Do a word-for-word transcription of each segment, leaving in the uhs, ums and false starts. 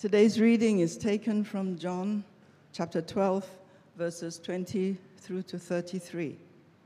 Today's reading is taken from John chapter twelve, verses twenty through to thirty-three.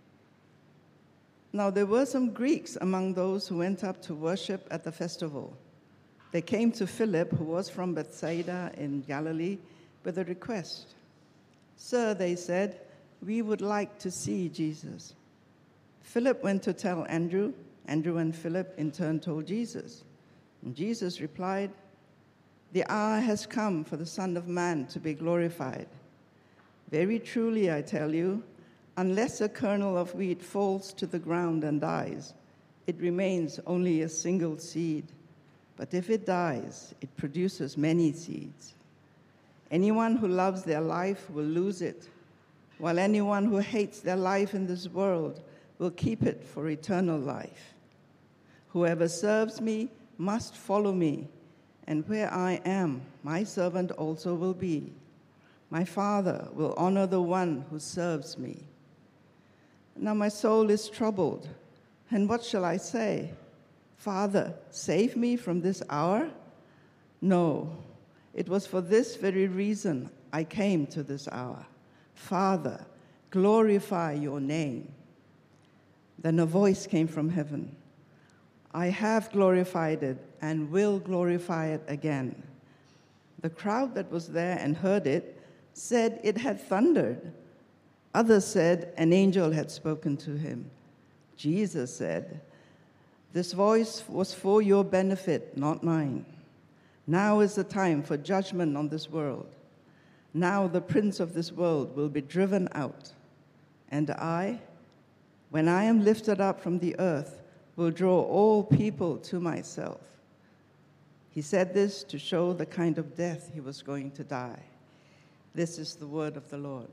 Now there were some Greeks among those who went up to worship at the festival. They came to Philip, who was from Bethsaida in Galilee, with a request. "Sir," they said, "we would like to see Jesus." Philip went to tell Andrew. Andrew and Philip in turn told Jesus. And Jesus replied, "The hour has come for the Son of Man to be glorified. Very truly, I tell you, unless a kernel of wheat falls to the ground and dies, it remains only a single seed. But if it dies, it produces many seeds. Anyone who loves their life will lose it, while anyone who hates their life in this world will keep it for eternal life. Whoever serves me must follow me, and where I am, my servant also will be. My Father will honor the one who serves me. Now my soul is troubled, and what shall I say? Father, save me from this hour? No, it was for this very reason I came to this hour. Father, glorify your name." Then a voice came from heaven. "I have glorified it and will glorify it again." The crowd that was there and heard it said it had thundered. Others said an angel had spoken to him. Jesus said, "This voice was for your benefit, not mine. Now is the time for judgment on this world. Now the prince of this world will be driven out. And I, when I am lifted up from the earth, will draw all people to myself." He said this to show the kind of death he was going to die. This is the word of the Lord.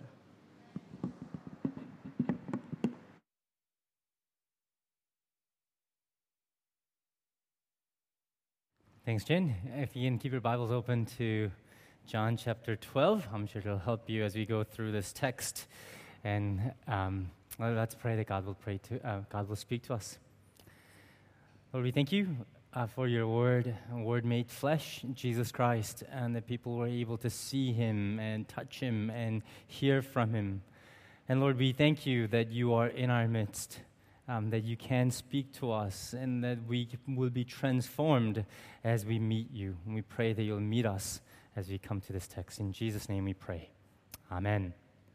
Thanks, Jen. If you can keep your Bibles open to John chapter twelve, I'm sure it'll help you as we go through this text. And um, well, let's pray that God will pray to uh, God will speak to us. Lord, we thank you uh, for your word, word made flesh, Jesus Christ, and that people were able to see him and touch him and hear from him. And Lord, we thank you that you are in our midst. Um, that you can speak to us and that we will be transformed as we meet you. And we pray that you'll meet us as we come to this text. In Jesus' name we pray. Amen.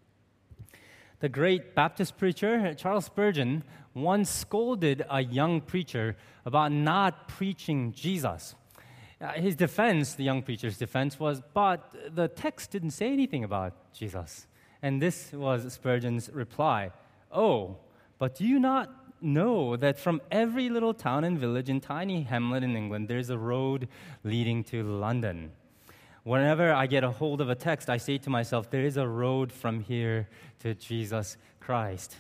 The great Baptist preacher, Charles Spurgeon, once scolded a young preacher about not preaching Jesus. Uh, his defense, the young preacher's defense, was, but the text didn't say anything about Jesus. And this was Spurgeon's reply. "Oh, but do you not know that from every little town and village and tiny hamlet in England, there's a road leading to London? Whenever I get a hold of a text, I say to myself, there is a road from here to Jesus Christ."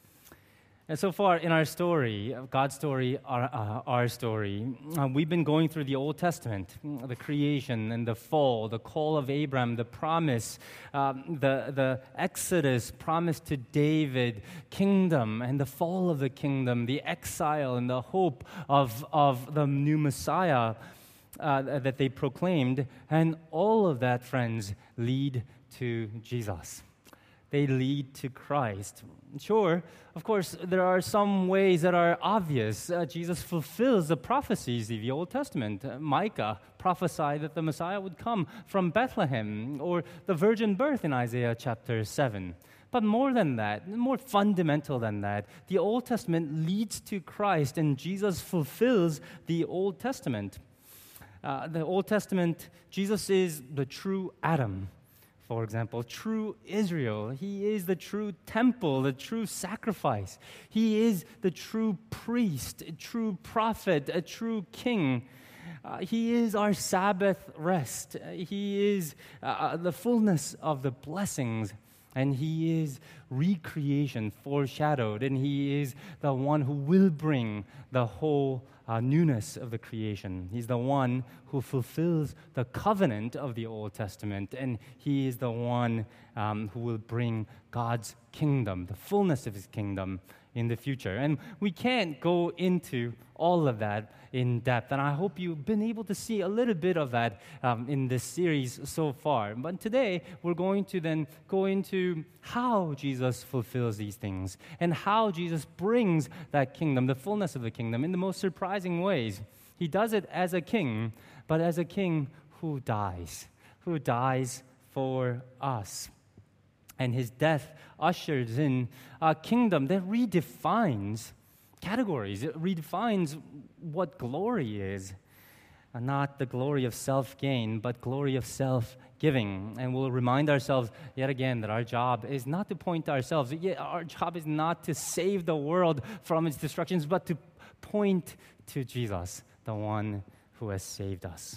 And so far in our story, God's story, our, uh, our story, uh, we've been going through the Old Testament, the creation and the fall, the call of Abraham, the promise, um, the, the Exodus, promise to David, kingdom and the fall of the kingdom, the exile and the hope of, of the new Messiah uh, that they proclaimed. And all of that, friends, lead to Jesus. They lead to Christ. Sure, of course, there are some ways that are obvious. Uh, Jesus fulfills the prophecies of the Old Testament. Uh, Micah prophesied that the Messiah would come from Bethlehem, or the virgin birth in Isaiah chapter seven. But more than that, more fundamental than that, the Old Testament leads to Christ, and Jesus fulfills the Old Testament. Uh, the Old Testament, Jesus is the true Adam. For example, true Israel. He is the true temple, the true sacrifice. He is the true priest, a true prophet, a true king. Uh, he is our Sabbath rest. Uh, he is uh, the fullness of the blessings. And he is recreation foreshadowed. And he is the one who will bring the whole uh, newness of the creation. He's the one who fulfills the covenant of the Old Testament. And he is the one um, who will bring God's kingdom, the fullness of his kingdom, in the future. And we can't go into all of that in depth. And I hope you've been able to see a little bit of that um, in this series so far. But today, we're going to then go into how Jesus fulfills these things and how Jesus brings that kingdom, the fullness of the kingdom, in the most surprising ways. He does it as a king, but as a king who dies, who dies for us. And his death ushers in a kingdom that redefines categories. It redefines what glory is. And not the glory of self-gain, but glory of self-giving. And we'll remind ourselves yet again that our job is not to point to ourselves. Our job is not to save the world from its destructions, but to point to Jesus, the one who has saved us.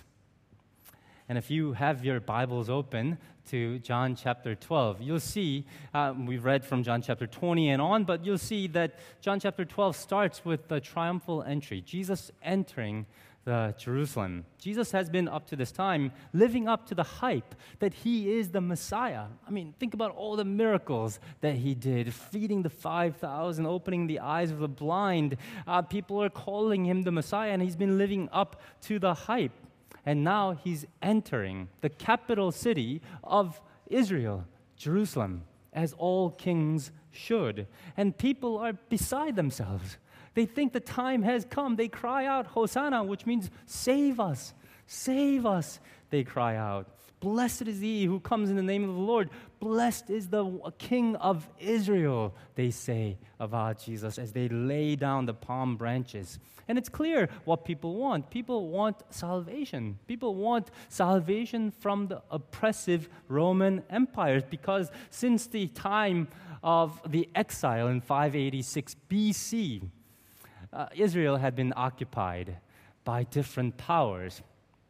And if you have your Bibles open to John chapter twelve, you'll see, uh, we've read from John chapter twenty and on, but you'll see that John chapter twelve starts with the triumphal entry, Jesus entering the Jerusalem. Jesus has been up to this time living up to the hype that he is the Messiah. I mean, think about all the miracles that he did, feeding the five thousand, opening the eyes of the blind. Uh, people are calling him the Messiah, and he's been living up to the hype. And now he's entering the capital city of Israel, Jerusalem, as all kings should. And people are beside themselves. They think the time has come. They cry out, Hosanna, which means save us, save us, they cry out. Blessed is he who comes in the name of the Lord. Blessed is the King of Israel, they say about Jesus as they lay down the palm branches. And it's clear what people want. People want salvation. People want salvation from the oppressive Roman Empire, because since the time of the exile in five eighty-six B C, uh, Israel had been occupied by different powers.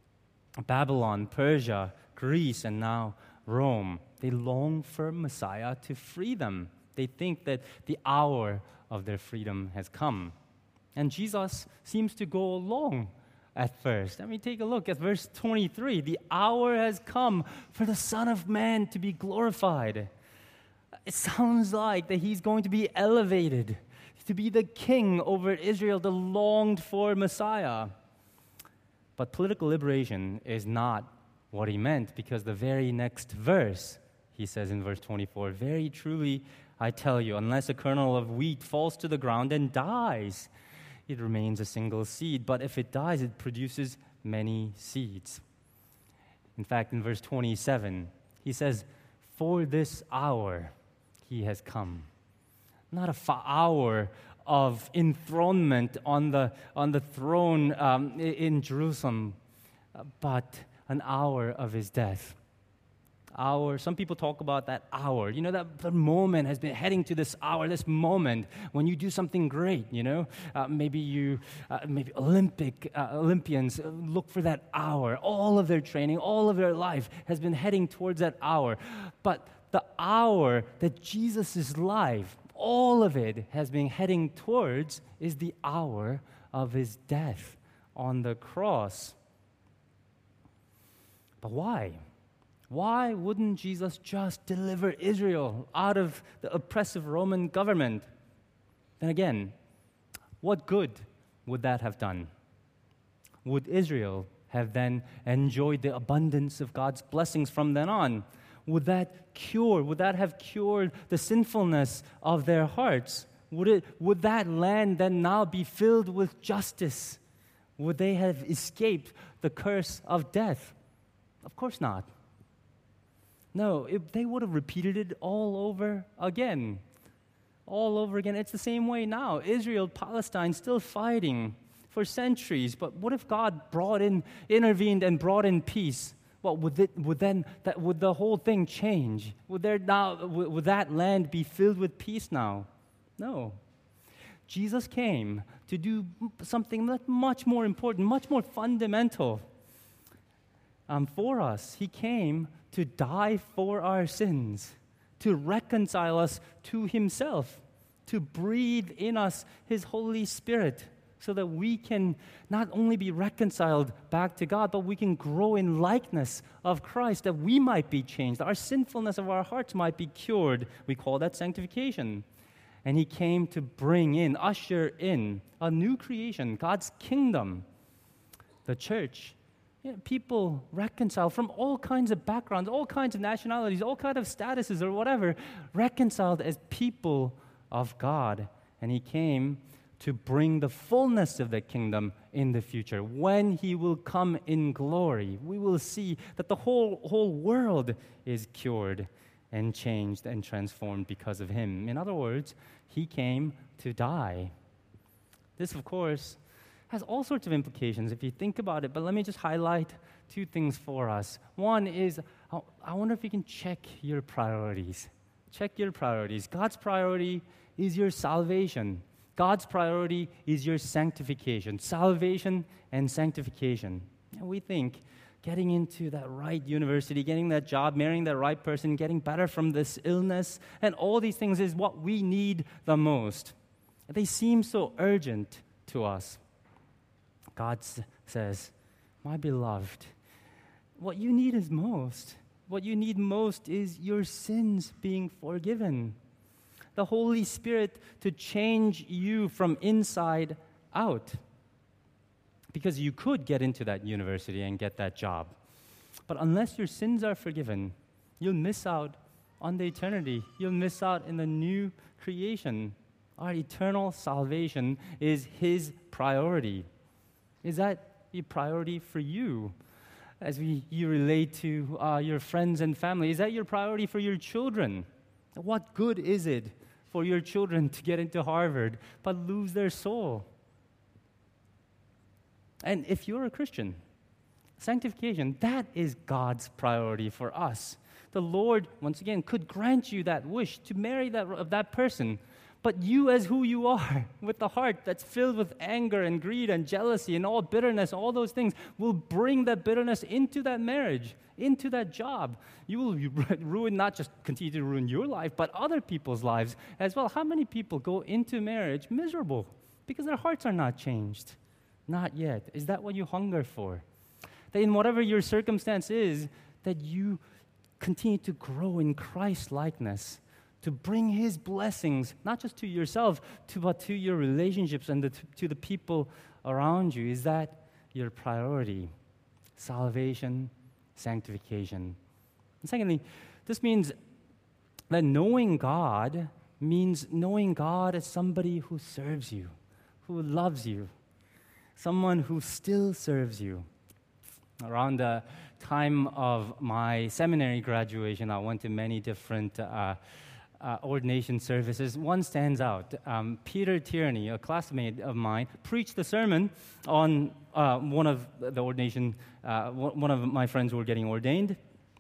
Babylon, Persia, Greece, and now Rome. They long for Messiah to free them. They think that the hour of their freedom has come. And Jesus seems to go along at first. I mean, take a look at verse twenty-three. The hour has come for the Son of Man to be glorified. It sounds like that he's going to be elevated to be the king over Israel, the longed-for Messiah. But political liberation is not what he meant, because the very next verse, he says in verse twenty-four, very truly I tell you, unless a kernel of wheat falls to the ground and dies, it remains a single seed. But if it dies, it produces many seeds. In fact, in verse twenty-seven, he says, for this hour he has come. Not a fa- hour of enthronement on the, on the throne um, in Jerusalem, but an hour of his death. Hour. Some people talk about that hour. You know, that, that moment has been heading to this hour, this moment when you do something great, you know. Uh, maybe you, uh, maybe Olympic uh, Olympians look for that hour. All of their training, all of their life has been heading towards that hour. But the hour that Jesus' life, all of it has been heading towards, is the hour of his death on the cross. But why? Why wouldn't Jesus just deliver Israel out of the oppressive Roman government? Then again, what good would that have done? Would Israel have then enjoyed the abundance of God's blessings from then on? Would that cure, would that have cured the sinfulness of their hearts? Would it, would that land then now be filled with justice? Would they have escaped the curse of death? Of course not. No, it, they would have repeated it all over again. All over again. It's the same way now. Israel, Palestine, still fighting for centuries. But what if God brought in, intervened and brought in peace? Well, would it, would then that would the whole thing change? Would there now would, would that land be filled with peace now? No. Jesus came to do something much more important, much more fundamental um, for us. He came to die for our sins, to reconcile us to himself, to breathe in us his Holy Spirit, so that we can not only be reconciled back to God, but we can grow in likeness of Christ, that we might be changed. Our sinfulness of our hearts might be cured. We call that sanctification. and he came to bring in, usher in a new creation, God's kingdom, the church. You know, people reconciled from all kinds of backgrounds, all kinds of nationalities, all kinds of statuses or whatever, reconciled as people of God. And he came to bring the fullness of the kingdom in the future. When he will come in glory, we will see that the whole, whole world is cured and changed and transformed because of him. In other words, he came to die. This, of course, has all sorts of implications if you think about it, but let me just highlight two things for us. One is, I wonder if you can check your priorities. Check your priorities. God's priority is your salvation. God's priority is your sanctification. Salvation and sanctification. And we think getting into that right university, getting that job, marrying that right person, getting better from this illness, and all these things is what we need the most. They seem so urgent to us. God s- says, my beloved, what you need is most. What you need most is your sins being forgiven. The Holy Spirit to change you from inside out. Because you could get into that university and get that job. But unless your sins are forgiven, you'll miss out on the eternity. You'll miss out in the new creation. Our eternal salvation is His priority. Is that a priority for you? As we, you relate to uh, your friends and family, is that your priority for your children? What good is it for your children to get into Harvard but lose their soul? And if you're a Christian, sanctification, that is God's priority for us. The Lord, once again, could grant you that wish to marry that, that person, but you as who you are, with the heart that's filled with anger and greed and jealousy and all bitterness, all those things, will bring that bitterness into that marriage, into that job. You will ruin, not just continue to ruin your life, but other people's lives as well. How many people go into marriage miserable because their hearts are not changed? Not yet. Is that what you hunger for? That in whatever your circumstance is, that you continue to grow in Christ-likeness, to bring His blessings, not just to yourself, to, but to your relationships and the, to the people around you. Is that your priority? Salvation, sanctification. And secondly, this means that knowing God means knowing God as somebody who serves you, who loves you, someone who still serves you. Around the time of my seminary graduation, I went to many different uh, uh, ordination services. One stands out. Um, Peter Tierney, a classmate of mine, preached a sermon on uh, one of the ordination, uh, one of my friends who were getting ordained.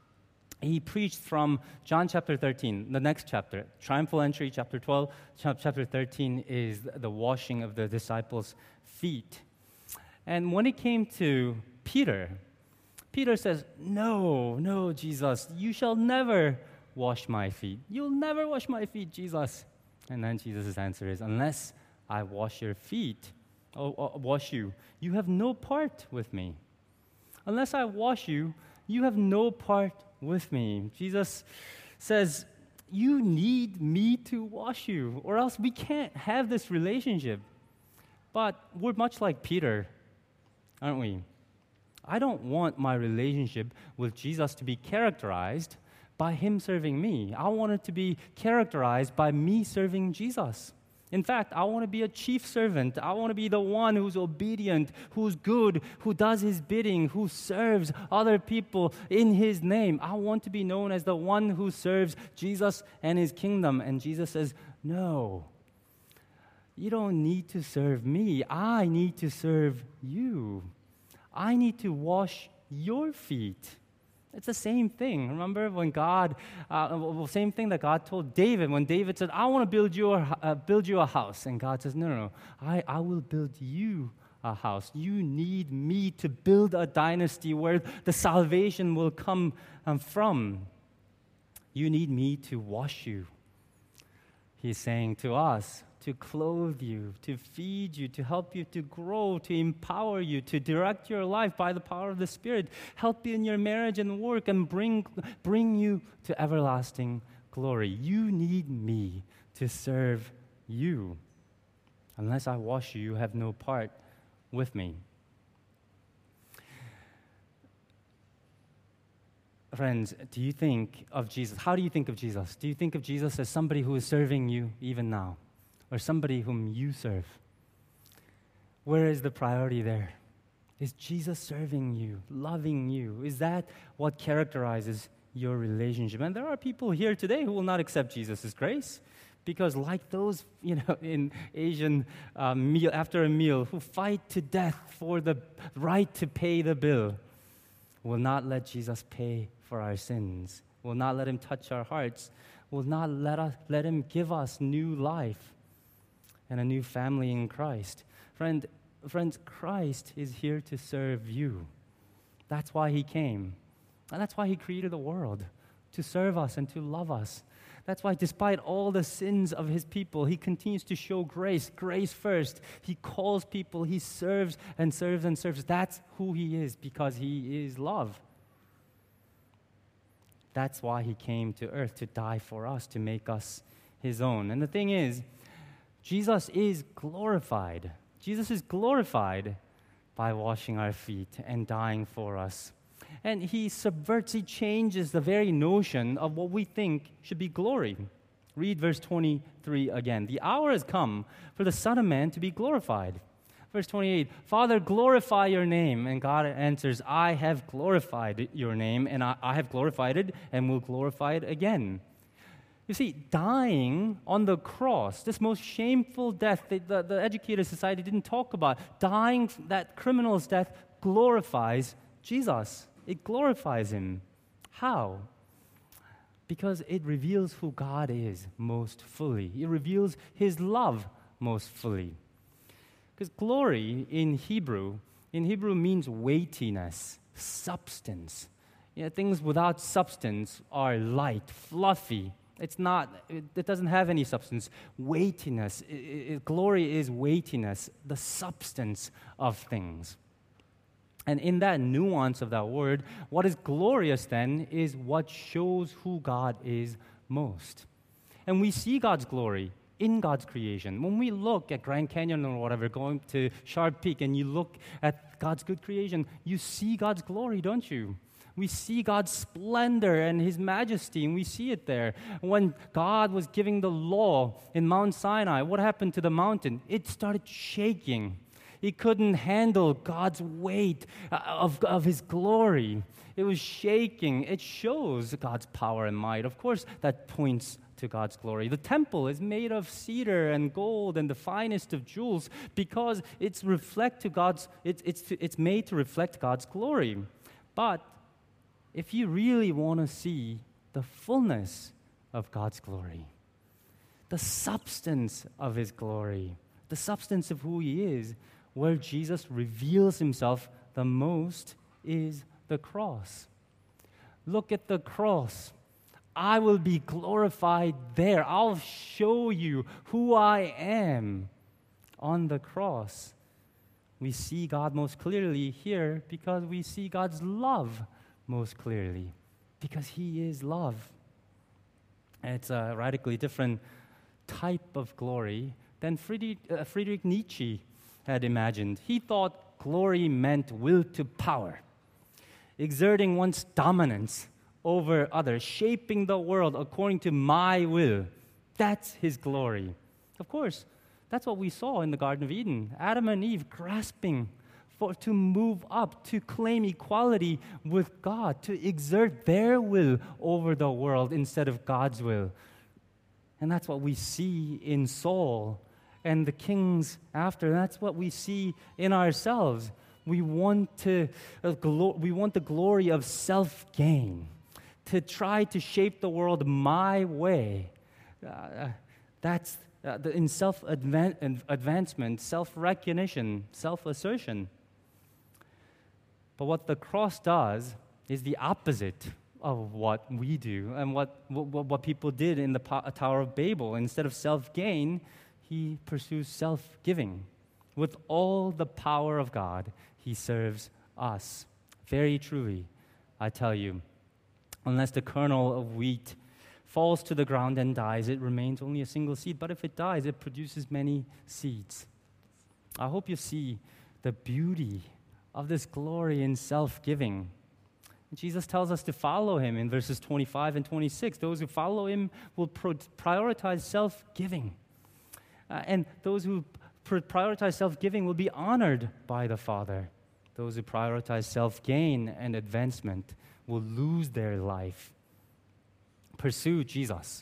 He preached from John chapter thirteen, the next chapter, triumphal entry, chapter twelve. Chapter thirteen is the washing of the disciples' feet. And when it came to Peter, Peter says, no, no, Jesus, you shall never wash my feet. You'll never wash my feet, Jesus. And then Jesus' answer is, unless I wash your feet, or, or wash you, you have no part with me. Unless I wash you, you have no part with me. Jesus says, you need me to wash you, or else we can't have this relationship. But we're much like Peter, aren't we? I don't want my relationship with Jesus to be characterized by Him serving me. I want it to be characterized by me serving Jesus. In fact, I want to be a chief servant. I want to be the one who's obedient, who's good, who does His bidding, who serves other people in His name. I want to be known as the one who serves Jesus and His kingdom. And Jesus says, no, you don't need to serve me. I need to serve you. I need to wash your feet. It's the same thing. Remember when God, uh, well, same thing that God told David when David said, I want to build you a, uh, build you a house. And God says, no, no, no, I, I will build you a house. You need me to build a dynasty where the salvation will come um, from. You need me to wash you. He's saying to us, to clothe you, to feed you, to help you to grow, to empower you, to direct your life by the power of the Spirit, help you in your marriage and work, and bring, bring you to everlasting glory. You need me to serve you. Unless I wash you, you have no part with me. Friends, do you think of Jesus? How do you think of Jesus? Do you think of Jesus as somebody who is serving you even now? Or somebody whom you serve? Where is the priority there? Is Jesus serving you, loving you? Is that what characterizes your relationship? And there are people here today who will not accept Jesus' grace because, like those, you know, in Asian uh, meal after a meal who fight to death for the right to pay the bill, will not let Jesus pay for our sins, will not let him touch our hearts, will not let us let him give us new life and a new family in Christ. Friend, friends, Christ is here to serve you. That's why he came. And that's why he created the world, to serve us and to love us. That's why despite all the sins of his people, he continues to show grace, grace first. He calls people, he serves and serves and serves. That's who he is, because he is love. That's why he came to earth, to die for us, to make us his own. And the thing is, Jesus is glorified. Jesus is glorified by washing our feet and dying for us. And he subverts, he changes the very notion of what we think should be glory. Read verse twenty-three again. The hour has come for the Son of Man to be glorified. Verse twenty-eight, Father, glorify your name. And God answers, I have glorified your name, and I, I have glorified it and will glorify it again. You see, dying on the cross, this most shameful death that the, the educated society didn't talk about, dying that criminal's death glorifies Jesus. It glorifies him. How? Because it reveals who God is most fully. It reveals his love most fully. Because glory in Hebrew, in Hebrew means weightiness, substance. You know, things without substance are light, fluffy. It's not, it, it doesn't have any substance. Weightiness, it, it, glory is weightiness, the substance of things. And in that nuance of that word, what is glorious then is what shows who God is most. And we see God's glory in God's creation. When we look at Grand Canyon or whatever, going to Sharp Peak, and you look at God's good creation, you see God's glory, don't you? We see God's splendor and his majesty, and we see it there. When God was giving the law in Mount Sinai, what happened to the mountain? It started shaking. It couldn't handle God's weight of, of his glory. It was shaking. It shows God's power and might. Of course, that points to God's glory. The temple is made of cedar and gold and the finest of jewels because it's reflect to God's. It's it's to, it's made to reflect God's glory. But if you really want to see the fullness of God's glory, the substance of his glory, the substance of who he is, where Jesus reveals himself the most is the cross. Look at the cross. I will be glorified there. I'll show you who I am on the cross. We see God most clearly here because we see God's love most clearly, because he is love. And it's a radically different type of glory than Friedrich, uh, Friedrich Nietzsche had imagined. He thought glory meant will to power, exerting one's dominance over others, shaping the world according to my will. That's his glory. Of course, that's what we saw in the Garden of Eden. Adam and Eve grasping for to move up, to claim equality with God, to exert their will over the world instead of God's will. And that's what we see in Saul and the kings after. That's what we see in ourselves. We want to, uh, glo- we want the glory of self-gain, to try to shape the world my way. Uh, that's uh, the, in self-advancement, self-recognition, self-assertion. But what the cross does is the opposite of what we do and what, what, what people did in the Tower of Babel. Instead of self-gain, he pursues self-giving. With all the power of God, he serves us. Very truly, I tell you, unless the kernel of wheat falls to the ground and dies, it remains only a single seed. But if it dies, it produces many seeds. I hope you see the beauty of this glory in self-giving. Jesus tells us to follow him in verses twenty-five and twenty-six. Those who follow him will pro- prioritize self-giving. Uh, and those who pr- prioritize self-giving will be honored by the Father. Those who prioritize self-gain and advancement will lose their life. Pursue Jesus.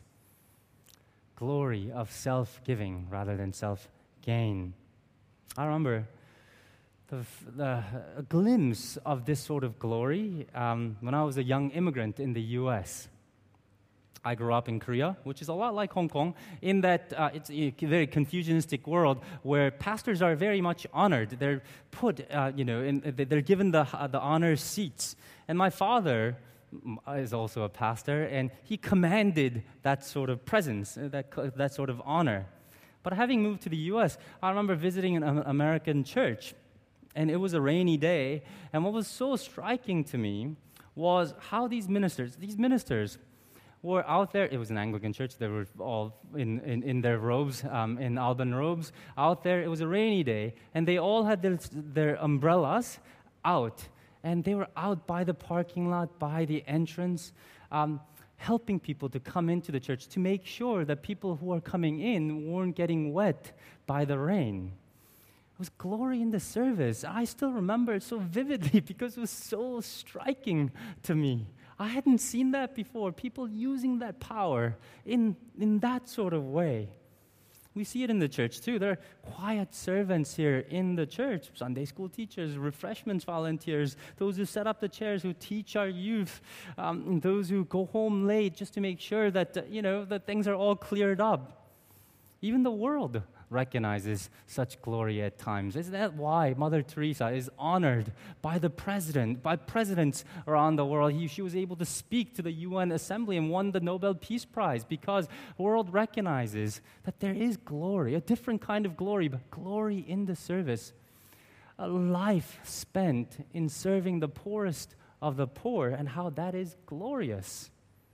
Glory of self-giving rather than self-gain. I remember the, the, a glimpse of this sort of glory um, when I was a young immigrant in the U S I grew up in Korea, which is a lot like Hong Kong, in that uh, it's a very Confucianistic world where pastors are very much honored. They're put, uh, you know, in, they're given the uh, the honor seats. And my father is also a pastor, and he commanded that sort of presence, that that sort of honor. But having moved to the U S, I remember visiting an American church, and it was a rainy day. And what was so striking to me was how these ministers, these ministers. were out there. It was an Anglican church. They were all in, in, in their robes, um, in Alban robes, out there. It was a rainy day, and they all had their, their umbrellas out, and they were out by the parking lot, by the entrance, um, helping people to come into the church to make sure that people who are coming in weren't getting wet by the rain. It was glory in the service. I still remember it so vividly because it was so striking to me. I hadn't seen that before, people using that power in, in that sort of way. We see it in the church too. There are quiet servants here in the church, Sunday school teachers, refreshments volunteers, those who set up the chairs, who teach our youth, um, those who go home late just to make sure that, uh, you know, that things are all cleared up. Even the world recognizes such glory at times. Isn't that why Mother Teresa is honored by the president, by presidents around the world? He, she was able to speak to the U N Assembly and won the Nobel Peace Prize because the world recognizes that there is glory, a different kind of glory, but glory in the service. A life spent in serving the poorest of the poor, and how that is glorious.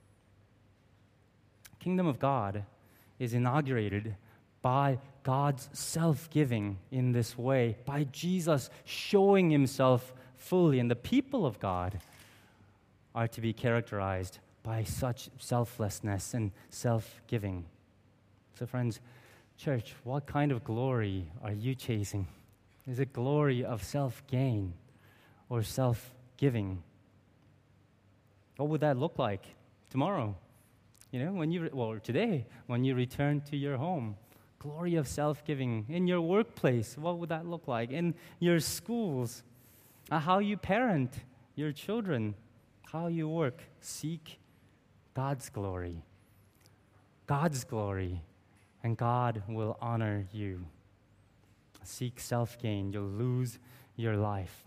Kingdom of God is inaugurated by God's self-giving in this way, by Jesus showing himself fully. And the people of God are to be characterized by such selflessness and self-giving. So friends, church, what kind of glory are you chasing? Is it glory of self-gain or self-giving? What would that look like tomorrow? You know, when you, re- well, today, when you return to your home? Glory of self-giving. In your workplace, what would that look like? In your schools, uh, how you parent your children, how you work. Seek God's glory. God's glory, and God will honor you. Seek self-gain, you'll lose your life.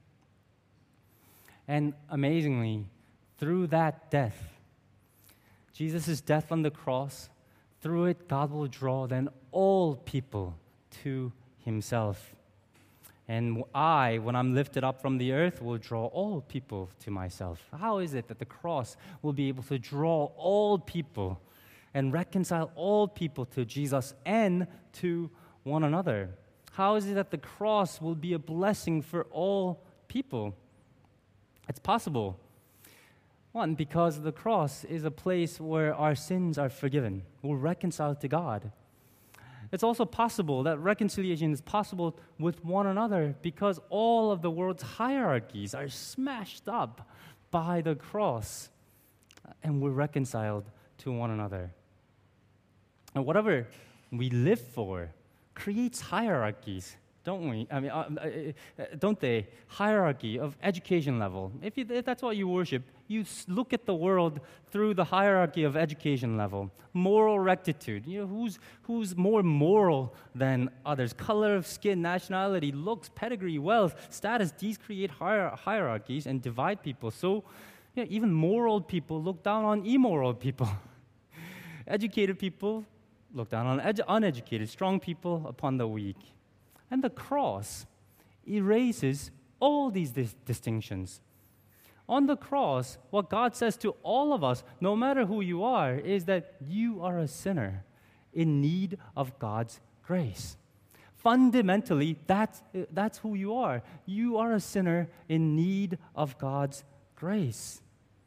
And amazingly, through that death, Jesus' death on the cross, through it, God will draw then all people to himself. And I, when I'm lifted up from the earth, will draw all people to myself. How is it that the cross will be able to draw all people and reconcile all people to Jesus and to one another? How is it that the cross will be a blessing for all people? It's possible. One, because the cross is a place where our sins are forgiven. We're reconciled to God. It's also possible that reconciliation is possible with one another because all of the world's hierarchies are smashed up by the cross, and we're reconciled to one another. And whatever we live for creates hierarchies, don't we? I mean, uh, uh, don't they? Hierarchy of education level. If, you, if that's what you worship, you look at the world through the hierarchy of education level. Moral rectitude. You know, who's who's more moral than others? Color of skin, nationality, looks, pedigree, wealth, status. These create hier- hierarchies and divide people. So, yeah, even moral people look down on immoral people. Educated people look down on ed- uneducated. Strong people upon the weak. And the cross erases all these dis- distinctions. On the cross, what God says to all of us, no matter who you are, is that you are a sinner in need of God's grace. Fundamentally, that's, that's who you are. You are a sinner in need of God's grace.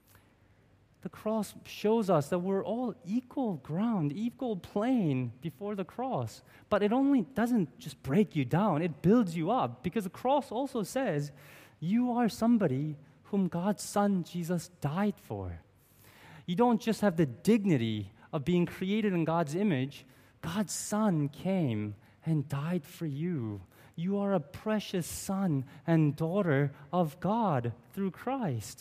The cross shows us that we're all equal ground, equal plane before the cross. But it only doesn't just break you down, it builds you up, because the cross also says you are somebody whom God's Son, Jesus, died for. You don't just have the dignity of being created in God's image. God's Son came and died for you. You are a precious son and daughter of God through Christ.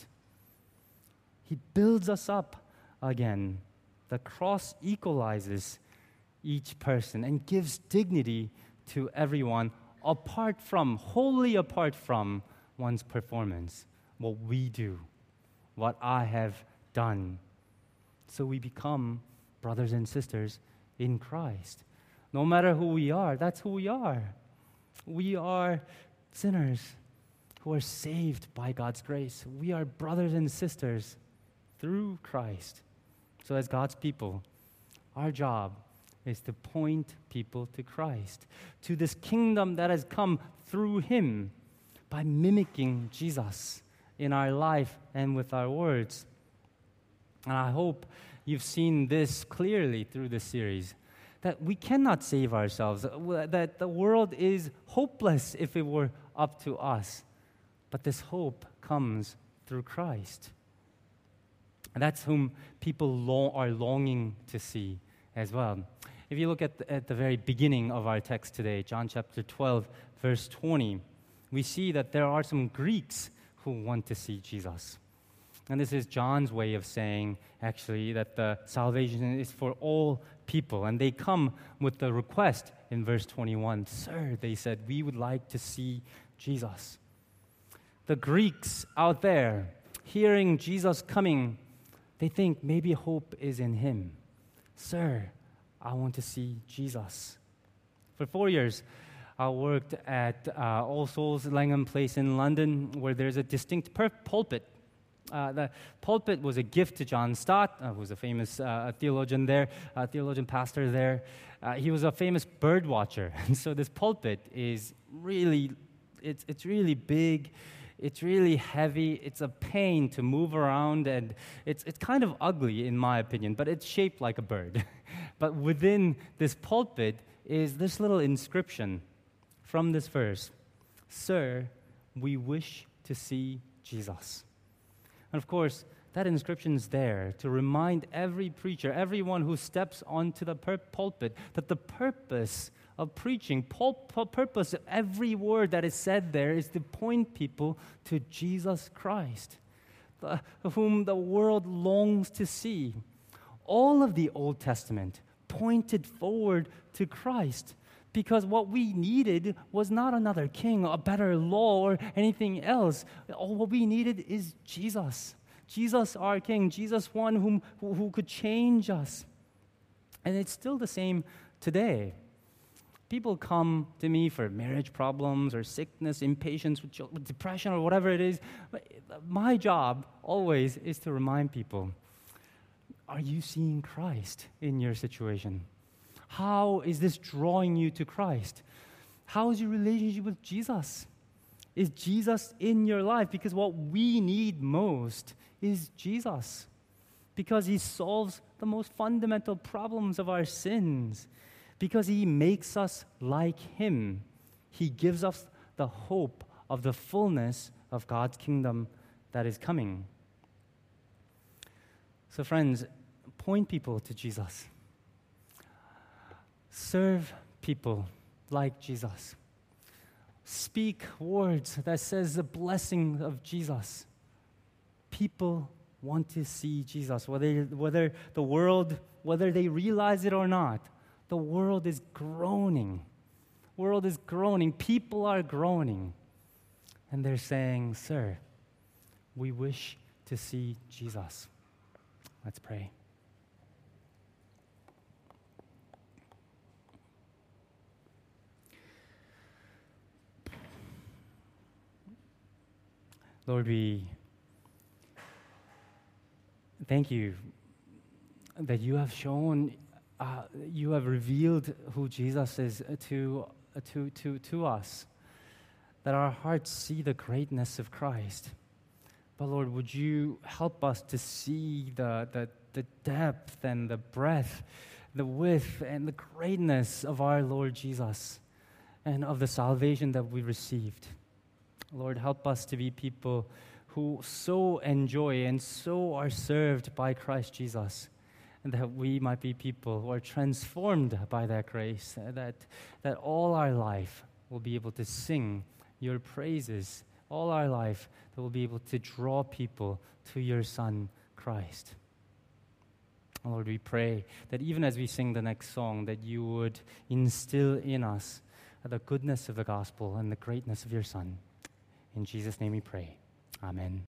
He builds us up again. The cross equalizes each person and gives dignity to everyone apart from, wholly apart from one's performance, what we do, what I have done. So we become brothers and sisters in Christ. No matter who we are, that's who we are. We are sinners who are saved by God's grace. We are brothers and sisters through Christ. So as God's people, our job is to point people to Christ, to this kingdom that has come through Him by mimicking Jesus in our life and with our words. And I hope you've seen this clearly through this series, that we cannot save ourselves, that the world is hopeless if it were up to us. But this hope comes through Christ. And that's whom people long, are longing to see as well. If you look at the, at the very beginning of our text today, John chapter twelve, verse twenty, we see that there are some Greeks who want to see Jesus. And this is John's way of saying, actually, that the salvation is for all people. And they come with the request in verse twenty-one. Sir, they said, we would like to see Jesus. The Greeks out there, hearing Jesus coming, they think maybe hope is in Him. Sir, I want to see Jesus. For four years, I worked at uh, All Souls Langham Place in London, where there's a distinct per- pulpit. Uh, the pulpit was a gift to John Stott, uh, who was a famous uh, theologian there, uh, theologian pastor there. Uh, he was a famous bird watcher, and so this pulpit is really, it's it's really big, it's really heavy, it's a pain to move around, and it's it's kind of ugly in my opinion, but it's shaped like a bird. But within this pulpit is this little inscription from this verse: Sir, we wish to see Jesus. And of course, that inscription is there to remind every preacher, everyone who steps onto the pur- pulpit, that the purpose of preaching, pul- purpose of every word that is said there is to point people to Jesus Christ, the, whom the world longs to see. All of the Old Testament pointed forward to Christ, because what we needed was not another king, a better law, or anything else. All what we needed is Jesus. Jesus, our King. Jesus, one whom, who, who could change us. And it's still the same today. People come to me for marriage problems or sickness, impatience, with children, depression, or whatever it is. My job always is to remind people, are you seeing Christ in your situation? How is this drawing you to Christ? How is your relationship with Jesus? Is Jesus in your life? Because what we need most is Jesus. Because He solves the most fundamental problems of our sins. Because He makes us like Him. He gives us the hope of the fullness of God's kingdom that is coming. So friends, point people to Jesus. Serve people like Jesus. Speak words that says the blessing of Jesus. People want to see Jesus, whether, whether the world, whether they realize it or not. The world is groaning. The world is groaning. People are groaning. And they're saying, Sir, we wish to see Jesus. Let's pray. Lord, we thank you that you have shown, uh, you have revealed who Jesus is to, uh, to, to, to us, that our hearts see the greatness of Christ. But Lord, would you help us to see the, the, the depth and the breadth, the width and the greatness of our Lord Jesus and of the salvation that we received. Lord, help us to be people who so enjoy and so are served by Christ Jesus, and that we might be people who are transformed by that grace, that, that all our life will be able to sing your praises, all our life that we'll be able to draw people to your Son, Christ. Lord, we pray that even as we sing the next song, that you would instill in us the goodness of the gospel and the greatness of your Son. In Jesus' name we pray. Amen.